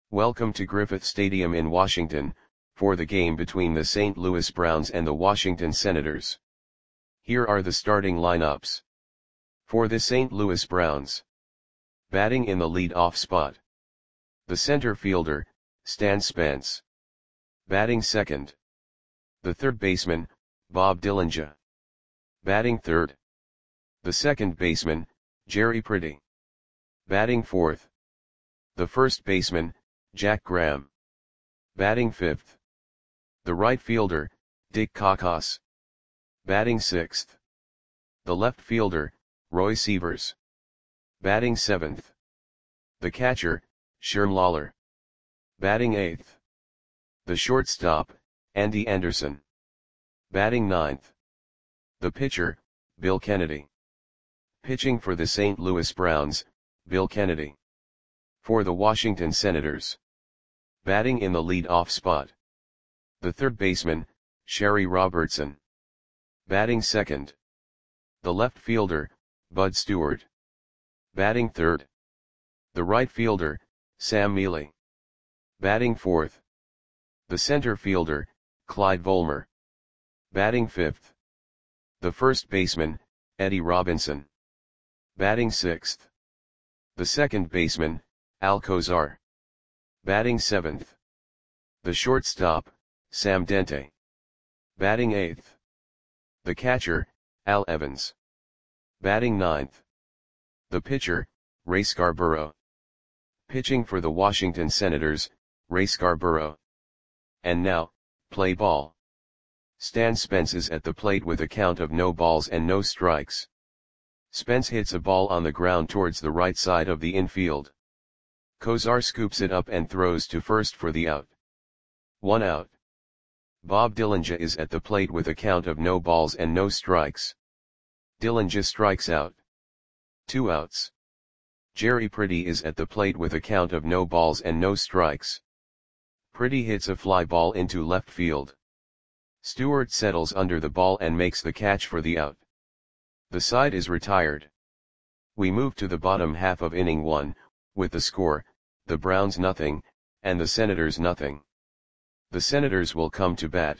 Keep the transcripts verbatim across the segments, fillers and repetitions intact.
Welcome to Griffith Stadium in Washington, for the game between the Saint Louis Browns and the Washington Senators. Here are the starting lineups. For the Saint Louis Browns. Batting in the lead-off spot. The center fielder, Stan Spence. Batting second. The third baseman, Bob Dillinger. Batting third. The second baseman, Jerry Priddy. Batting fourth. The first baseman, Jack Graham. Batting fifth. The right fielder, Dick Cocos. Batting sixth. The left fielder, Roy Sievers. Batting seventh. The catcher, Sherm Lawler. Batting eighth. The shortstop, Andy Anderson. Batting ninth. The pitcher, Bill Kennedy. Pitching for the Saint Louis Browns, Bill Kennedy. For the Washington Senators. Batting in the lead-off spot. The third baseman, Sherry Robertson. Batting second. The left fielder, Bud Stewart. Batting third. The right fielder, Sam Mealy. Batting fourth. The center fielder, Clyde Volmer. Batting fifth. The first baseman, Eddie Robinson. Batting sixth. The second baseman, Al Kozar. Batting seventh. The shortstop, Sam Dente. Batting eighth. The catcher, Al Evans. Batting ninth. The pitcher, Ray Scarborough. Pitching for the Washington Senators, Ray Scarborough. And now, play ball. Stan Spence is at the plate with a count of no balls and no strikes. Spence hits a ball on the ground towards the right side of the infield. Kozar scoops it up and throws to first for the out. One out. Bob Dillinger is at the plate with a count of no balls and no strikes. Dillinger strikes out. Two outs. Jerry Priddy is at the plate with a count of no balls and no strikes. Priddy hits a fly ball into left field. Stewart settles under the ball and makes the catch for the out. The side is retired. We move to the bottom half of inning one, with the score, the Browns nothing, and the Senators nothing. The Senators will come to bat.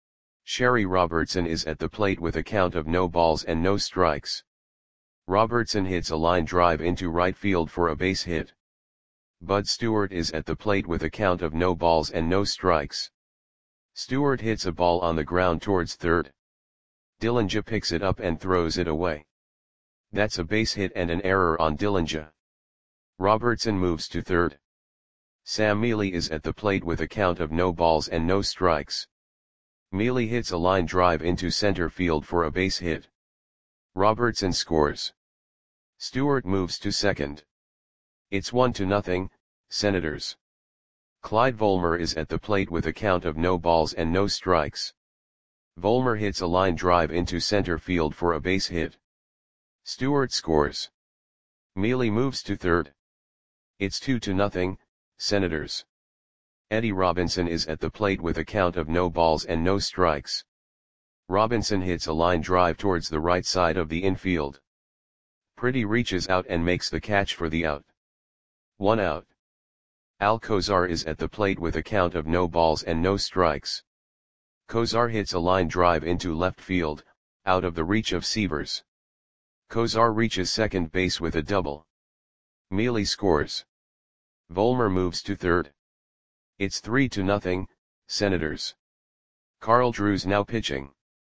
Sherry Robertson is at the plate with a count of no balls and no strikes. Robertson hits a line drive into right field for a base hit. Bud Stewart is at the plate with a count of no balls and no strikes. Stewart hits a ball on the ground towards third. Dillinger picks it up and throws it away. That's a base hit and an error on Dillinger. Robertson moves to third. Sam Mealy is at the plate with a count of no balls and no strikes. Mealy hits a line drive into center field for a base hit. Robertson scores. Stewart moves to second. It's one to nothing, Senators. Clyde Volmer is at the plate with a count of no balls and no strikes. Volmer hits a line drive into center field for a base hit. Stewart scores. Mealy moves to third. It's two to nothing, Senators. Eddie Robinson is at the plate with a count of no balls and no strikes. Robinson hits a line drive towards the right side of the infield. Priddy reaches out and makes the catch for the out. One out. Al Kozar is at the plate with a count of no balls and no strikes. Kozar hits a line drive into left field, out of the reach of Sievers. Kozar reaches second base with a double. Mealy scores. Volmer moves to third. It's three to nothing, Senators. Carl Drews now pitching.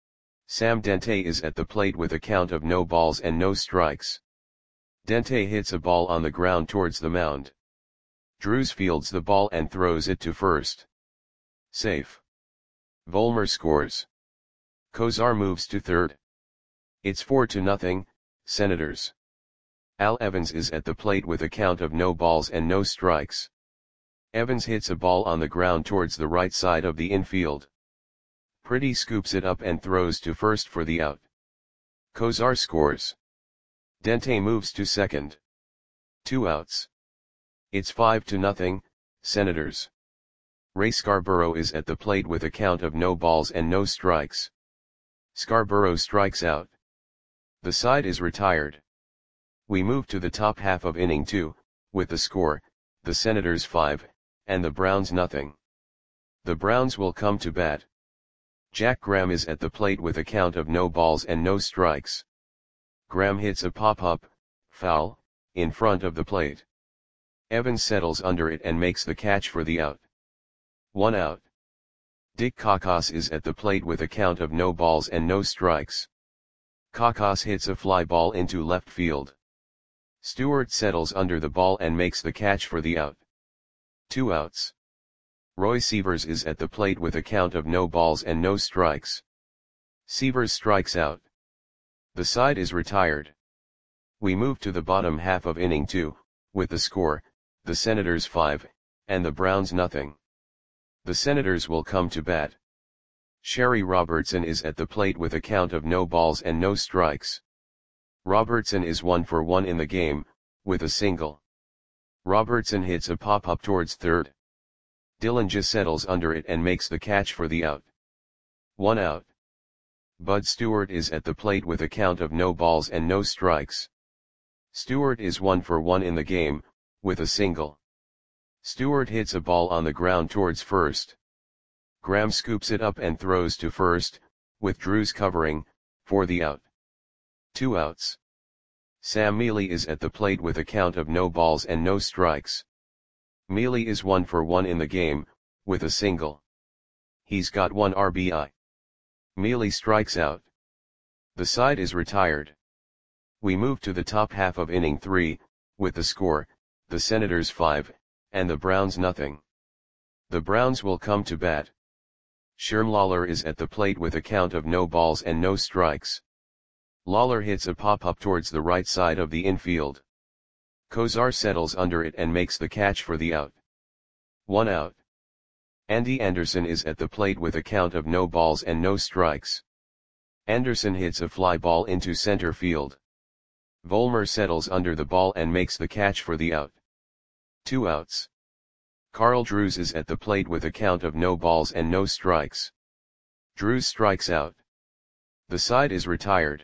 Sam Dente is at the plate with a count of no balls and no strikes. Dente hits a ball on the ground towards the mound. Drews fields the ball and throws it to first. Safe. Volmer scores. Kozar moves to third. It's four to nothing, Senators. Al Evans is at the plate with a count of no balls and no strikes. Evans hits a ball on the ground towards the right side of the infield. Priddy scoops it up and throws to first for the out. Kozar scores. Dente moves to second. Two outs. It's five to nothing, Senators. Ray Scarborough is at the plate with a count of no balls and no strikes. Scarborough strikes out. The side is retired. We move to the top half of inning two, with the score, the Senators five, and the Browns nothing. The Browns will come to bat. Jack Graham is at the plate with a count of no balls and no strikes. Graham hits a pop-up, foul, in front of the plate. Evans settles under it and makes the catch for the out. One out. Dick Kakos is at the plate with a count of no balls and no strikes. Kakos hits a fly ball into left field. Stewart settles under the ball and makes the catch for the out. Two outs. Roy Sievers is at the plate with a count of no balls and no strikes. Sievers strikes out. The side is retired. We move to the bottom half of inning two, with the score, the Senators five, and the Browns nothing. The Senators will come to bat. Sherry Robertson is at the plate with a count of no balls and no strikes. Robertson is one for one in the game, with a single. Robertson hits a pop-up towards third. Dillinger settles under it and makes the catch for the out. One out. Bud Stewart is at the plate with a count of no balls and no strikes. Stewart is one for one in the game, with a single. Stewart hits a ball on the ground towards first. Graham scoops it up and throws to first, with Drews covering, for the out. Two outs. Sam Mealy is at the plate with a count of no balls and no strikes. Mealy is one for one in the game, with a single. He's got one R B I. Mealy strikes out. The side is retired. We move to the top half of inning three, with the score, the Senators five, and the Browns nothing. The Browns will come to bat. Sherm Lawler is at the plate with a count of no balls and no strikes. Lawler hits a pop-up towards the right side of the infield. Kozar settles under it and makes the catch for the out. One out. Andy Anderson is at the plate with a count of no balls and no strikes. Anderson hits a fly ball into center field. Volmer settles under the ball and makes the catch for the out. Two outs. Carl Drews is at the plate with a count of no balls and no strikes. Drews strikes out. The side is retired.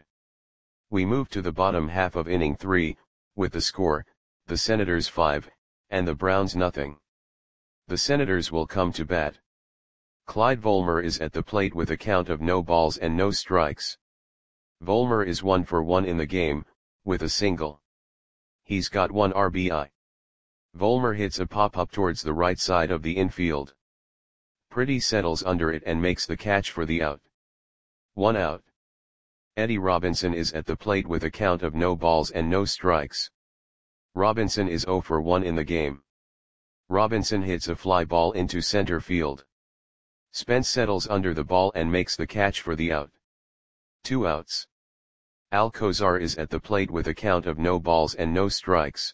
We move to the bottom half of inning three, with the score, the Senators five, and the Browns nothing. The Senators will come to bat. Clyde Volmer is at the plate with a count of no balls and no strikes. Volmer is one for one in the game, with a single. He's got one R B I. Volmer hits a pop-up towards the right side of the infield. Pretty settles under it and makes the catch for the out. One out. Eddie Robinson is at the plate with a count of no balls and no strikes. Robinson is zero for one in the game. Robinson hits a fly ball into center field. Spence settles under the ball and makes the catch for the out. Two outs. Al Kozar is at the plate with a count of no balls and no strikes.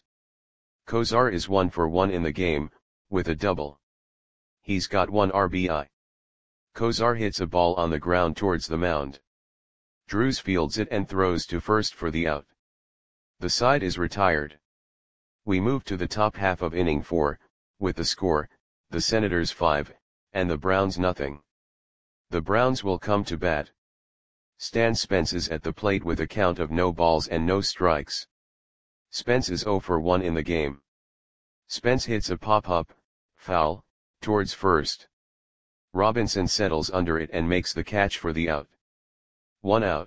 Kozar is one for one in the game, with a double. He's got one R B I. Kozar hits a ball on the ground towards the mound. Drews fields it and throws to first for the out. The side is retired. We move to the top half of inning four, with the score, the Senators five, and the Browns nothing. The Browns will come to bat. Stan Spence is at the plate with a count of no balls and no strikes. Spence is zero for one in the game. Spence hits a pop-up, foul, towards first. Robinson settles under it and makes the catch for the out. One out.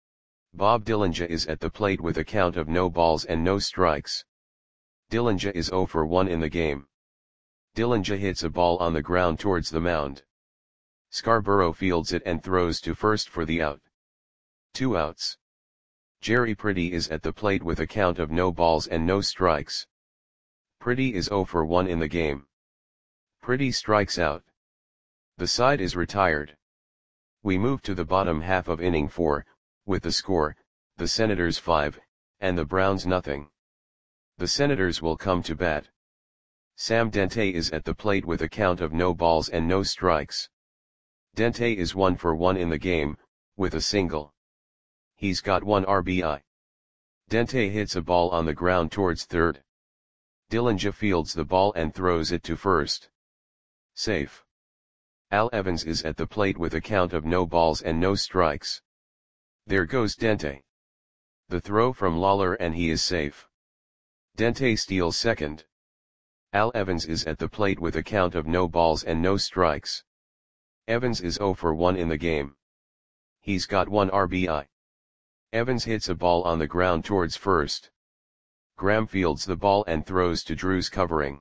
Bob Dillinger is at the plate with a count of no balls and no strikes. Dillinger is zero for one in the game. Dillinger hits a ball on the ground towards the mound. Scarborough fields it and throws to first for the out. Two outs. Jerry Pretty is at the plate with a count of no balls and no strikes. Pretty is zero for one in the game. Pretty strikes out. The side is retired. We move to the bottom half of inning four, with the score, the Senators five, and the Browns nothing. The Senators will come to bat. Sam Dente is at the plate with a count of no balls and no strikes. Dente is one for one in the game, with a single. He's got one R B I. Dente hits a ball on the ground towards third. Dillinger fields the ball and throws it to first. Safe. Al Evans is at the plate with a count of no balls and no strikes. There goes Dente. The throw from Lawler and he is safe. Dente steals second. Al Evans is at the plate with a count of no balls and no strikes. Evans is zero for one in the game. He's got one R B I. Evans hits a ball on the ground towards first. Graham fields the ball and throws to Drew's covering.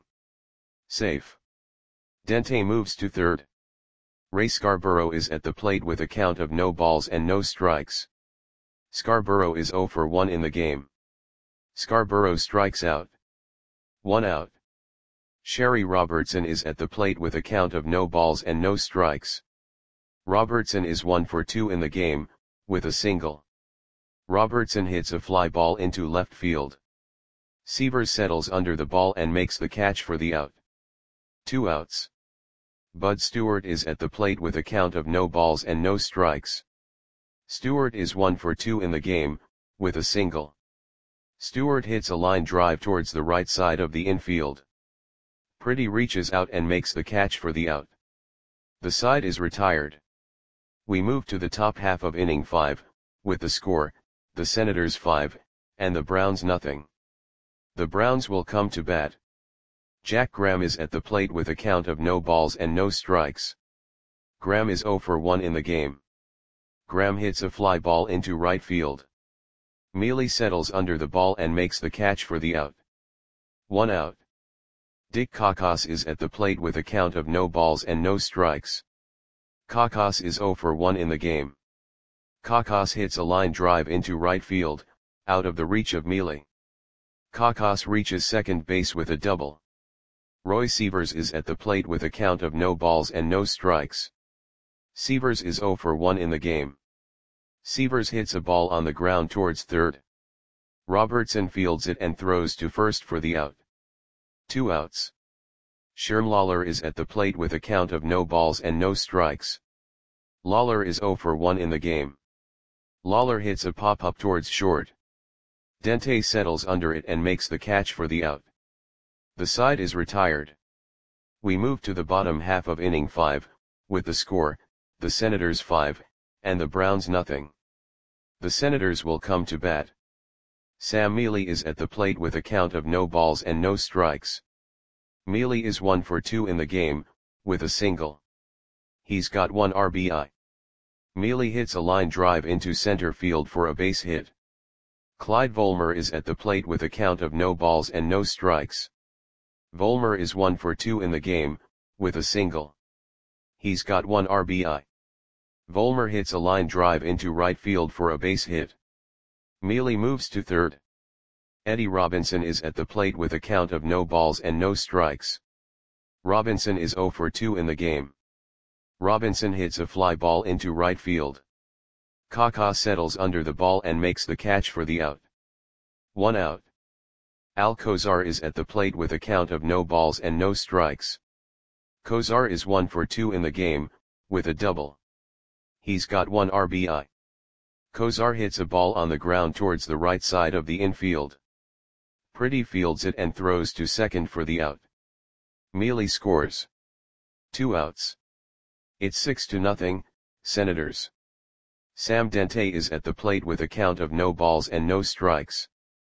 Safe. Dente moves to third. Ray Scarborough is at the plate with a count of no balls and no strikes. Scarborough is zero for one in the game. Scarborough strikes out. One out. Sherry Robertson is at the plate with a count of no balls and no strikes. Robertson is one for two in the game, with a single. Robertson hits a fly ball into left field. Severs settles under the ball and makes the catch for the out. Two outs. Bud Stewart is at the plate with a count of no balls and no strikes. Stewart is one for two in the game, with a single. Stewart hits a line drive towards the right side of the infield. Pretty reaches out and makes the catch for the out. The side is retired. We move to the top half of inning five, with the score, the Senators five, and the Browns nothing. The Browns will come to bat. Jack Graham is at the plate with a count of no balls and no strikes. Graham is zero for one in the game. Graham hits a fly ball into right field. Mealy settles under the ball and makes the catch for the out. One out. Dick Kakos is at the plate with a count of no balls and no strikes. Kakos is zero for one in the game. Kakos hits a line drive into right field, out of the reach of Mealy. Kakos reaches second base with a double. Roy Severs is at the plate with a count of no balls and no strikes. Severs is zero for one in the game. Severs hits a ball on the ground towards third. Robertson fields it and throws to first for the out. Two outs. Sherm Lawler is at the plate with a count of no balls and no strikes. Lawler is zero for one in the game. Lawler hits a pop-up towards short. Dente settles under it and makes the catch for the out. The side is retired. We move to the bottom half of inning five, with the score, the Senators five, and the Browns nothing. The Senators will come to bat. Sam Mealy is at the plate with a count of no balls and no strikes. Mealy is one for two in the game, with a single. He's got one R B I. Mealy hits a line drive into center field for a base hit. Clyde Volmer is at the plate with a count of no balls and no strikes. Volmer is one for two in the game, with a single. He's got one R B I. Volmer hits a line drive into right field for a base hit. Mealy moves to third. Eddie Robinson is at the plate with a count of no balls and no strikes. Robinson is zero for two in the game. Robinson hits a fly ball into right field. Kakos settles under the ball and makes the catch for the out. One out. Al Kozar is at the plate with a count of no balls and no strikes. Kozar is one for two in the game, with a double. He's got one R B I. Kozar hits a ball on the ground towards the right side of the infield. Pretty fields it and throws to second for the out. Mealy scores. Two outs. It's six to nothing, Senators. Sam Dente is at the plate with a count of no balls and no strikes.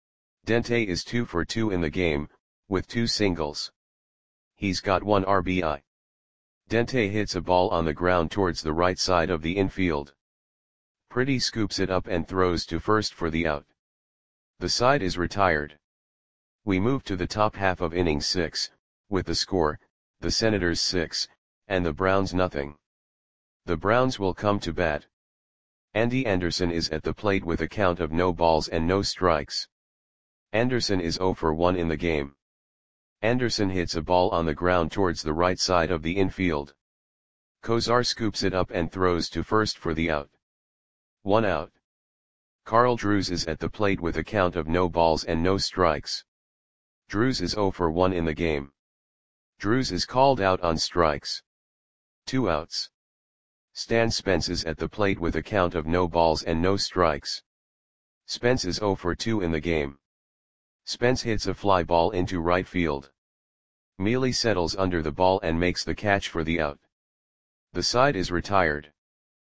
Dente is two for two in the game, with two singles. He's got one R B I. Dente hits a ball on the ground towards the right side of the infield. Pretty scoops it up and throws to first for the out. The side is retired. We move to the top half of inning six, with the score, the Senators six, and the Browns nothing. The Browns will come to bat. Andy Anderson is at the plate with a count of no balls and no strikes. Anderson is zero for one in the game. Anderson hits a ball on the ground towards the right side of the infield. Kozar scoops it up and throws to first for the out. One out. Carl Drews is at the plate with a count of no balls and no strikes. Drews is zero for one in the game. Drews is called out on strikes. Two outs. Stan Spence is at the plate with a count of no balls and no strikes. Spence is zero for two in the game. Spence hits a fly ball into right field. Mealy settles under the ball and makes the catch for the out. The side is retired.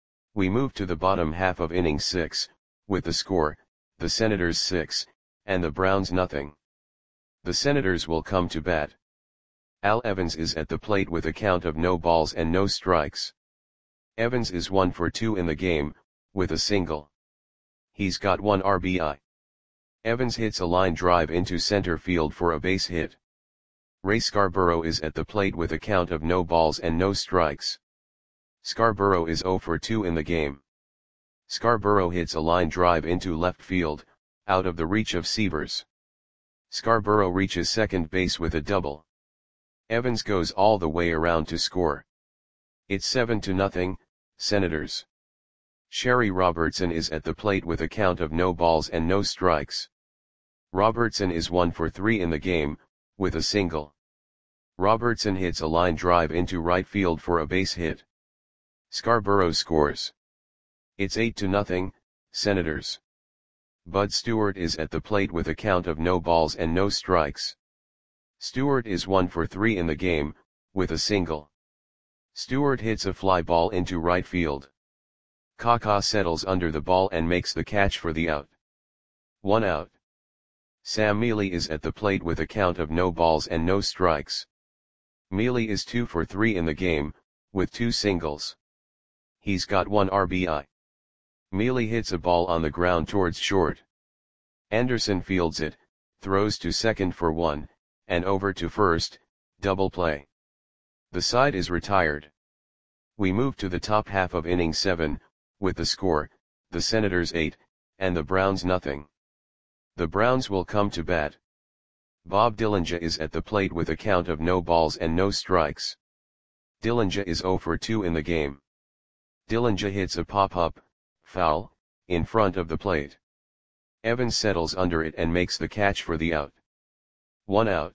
We move to the bottom half of inning six, with the score, the Senators six, and the Browns nothing. The Senators will come to bat. Al Evans is at the plate with a count of no balls and no strikes. Evans is one for two in the game, with a single. He's got one R B I. Evans hits a line drive into center field for a base hit. Ray Scarborough is at the plate with a count of no balls and no strikes. Scarborough is zero for two in the game. Scarborough hits a line drive into left field, out of the reach of Sievers. Scarborough reaches second base with a double. Evans goes all the way around to score. It's seven to nothing, Senators. Sherry Robertson is at the plate with a count of no balls and no strikes. Robertson is one for three in the game, with a single. Robertson hits a line drive into right field for a base hit. Scarborough scores. It's eight to nothing, Senators. Bud Stewart is at the plate with a count of no balls and no strikes. Stewart is one for three in the game, with a single. Stewart hits a fly ball into right field. Kaka settles under the ball and makes the catch for the out. One out. Sam Mealy is at the plate with a count of no balls and no strikes. Mealy is two for three in the game, with two singles. He's got one R B I. Mealy hits a ball on the ground towards short. Anderson fields it, throws to second for one, and over to first, double play. The side is retired. We move to the top half of inning seven, with the score, the Senators eight, and the Browns nothing. The Browns will come to bat. Bob Dillinger is at the plate with a count of no balls and no strikes. Dillinger is zero for two in the game. Dillinger hits a pop-up, foul, in front of the plate. Evans settles under it and makes the catch for the out. One out.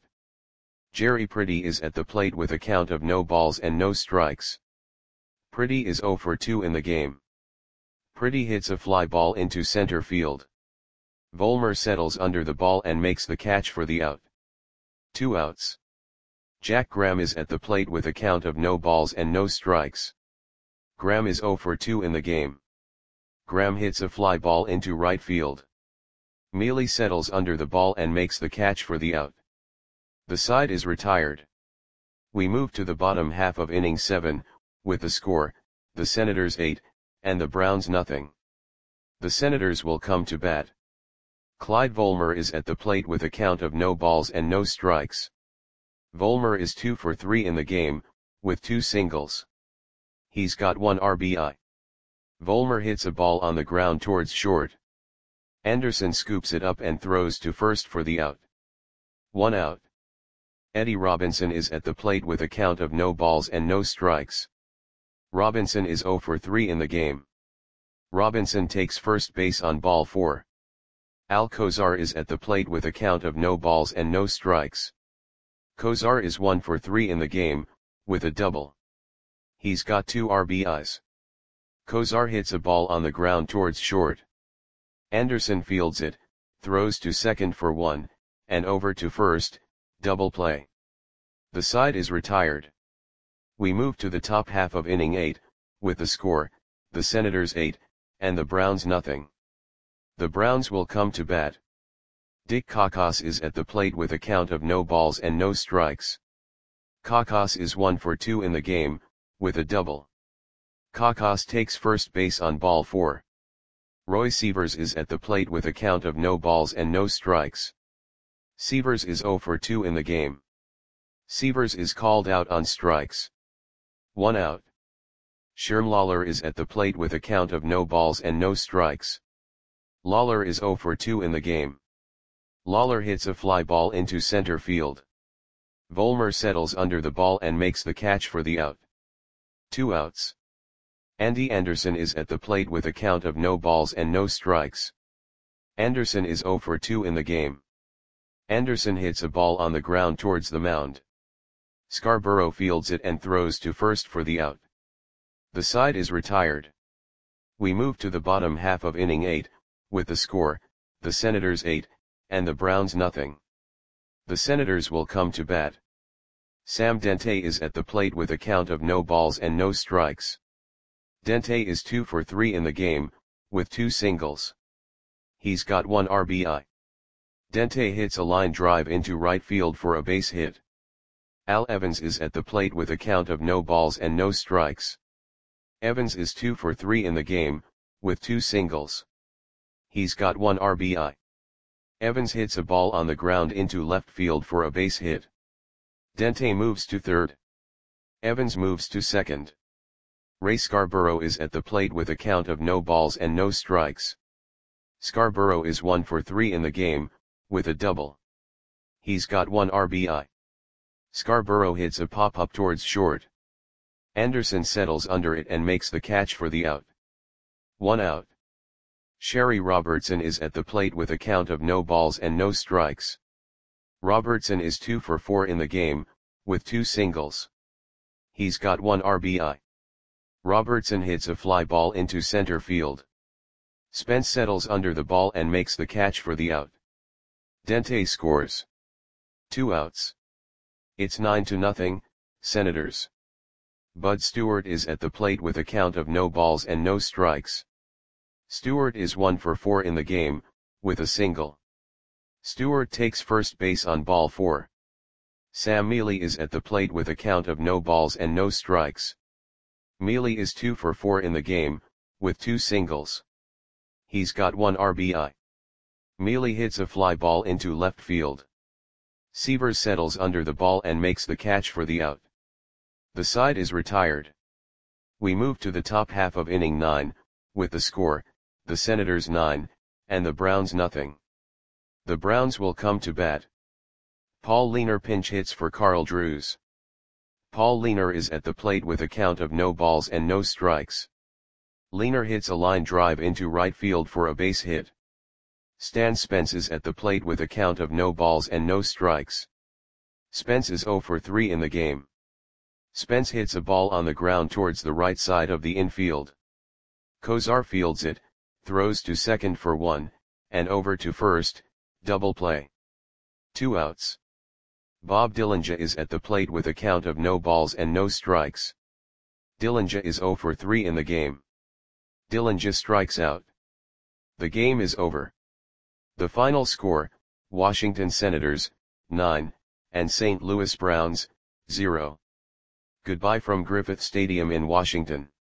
Jerry Pretty is at the plate with a count of no balls and no strikes. Pretty is zero for two in the game. Pretty hits a fly ball into center field. Volmer settles under the ball and makes the catch for the out. Two outs. Jack Graham is at the plate with a count of no balls and no strikes. Graham is zero for two in the game. Graham hits a fly ball into right field. Mealy settles under the ball and makes the catch for the out. The side is retired. We move to the bottom half of inning seven, with the score, the Senators eight, and the Browns nothing. The Senators will come to bat. Clyde Volmer is at the plate with a count of no balls and no strikes. Volmer is two for three in the game, with two singles. He's got one R B I. Volmer hits a ball on the ground towards short. Anderson scoops it up and throws to first for the out. One out. Eddie Robinson is at the plate with a count of no balls and no strikes. Robinson is zero for three in the game. Robinson takes first base on ball four. Al Kozar is at the plate with a count of no balls and no strikes. Kozar is one for three in the game, with a double. He's got two R B Is. Kozar hits a ball on the ground towards short. Anderson fields it, throws to second for one, and over to first, double play. The side is retired. We move to the top half of inning eight, with the score, the Senators eight, and the Browns nothing. The Browns will come to bat. Dick Kakos is at the plate with a count of no balls and no strikes. Kakos is one for two in the game, with a double. Kakos takes first base on ball four. Roy Sievers is at the plate with a count of no balls and no strikes. Sievers is zero for two in the game. Sievers is called out on strikes. One out. Sherm Lawler is at the plate with a count of no balls and no strikes. Lawler is zero for two in the game. Lawler hits a fly ball into center field. Volmer settles under the ball and makes the catch for the out. Two outs. Andy Anderson is at the plate with a count of no balls and no strikes. Anderson is zero for two in the game. Anderson hits a ball on the ground towards the mound. Scarborough fields it and throws to first for the out. The side is retired. We move to the bottom half of inning eight, with the score, the Senators eight, and the Browns nothing. The Senators will come to bat. Sam Dente is at the plate with a count of no balls and no strikes. Dente is two for three in the game, with two singles. He's got one R B I. Dente hits a line drive into right field for a base hit. Al Evans is at the plate with a count of no balls and no strikes. Evans is two for three in the game, with two singles. He's got one R B I. Evans hits a ball on the ground into left field for a base hit. Dente moves to third. Evans moves to second. Ray Scarborough is at the plate with a count of no balls and no strikes. Scarborough is one for three in the game, with a double. He's got one R B I. Scarborough hits a pop-up towards short. Anderson settles under it and makes the catch for the out. One out. Sherry Robertson is at the plate with a count of no balls and no strikes. Robertson is two for four in the game, with two singles. He's got one R B I. Robertson hits a fly ball into center field. Spence settles under the ball and makes the catch for the out. Dente scores. Two outs. It's nine to nothing, Senators. Bud Stewart is at the plate with a count of no balls and no strikes. Stewart is one for four in the game, with a single. Stewart takes first base on ball four. Sam Mealy is at the plate with a count of no balls and no strikes. Mealy is two for four in the game, with two singles. He's got one R B I. Mealy hits a fly ball into left field. Seavers settles under the ball and makes the catch for the out. The side is retired. We move to the top half of inning nine, with the score, the Senators nine, and the Browns nothing. The Browns will come to bat. Paul Leaner pinch hits for Carl Drews. Paul Leaner is at the plate with a count of no balls and no strikes. Leaner hits a line drive into right field for a base hit. Stan Spence is at the plate with a count of no balls and no strikes. Spence is zero for three in the game. Spence hits a ball on the ground towards the right side of the infield. Kozar fields it, throws to second for one, and over to first, double play. Two outs. Bob Dillinger is at the plate with a count of no balls and no strikes. Dillinger is zero for three in the game. Dillinger strikes out. The game is over. The final score, Washington Senators, nine, and Saint Louis Browns, zero. Goodbye from Griffith Stadium in Washington.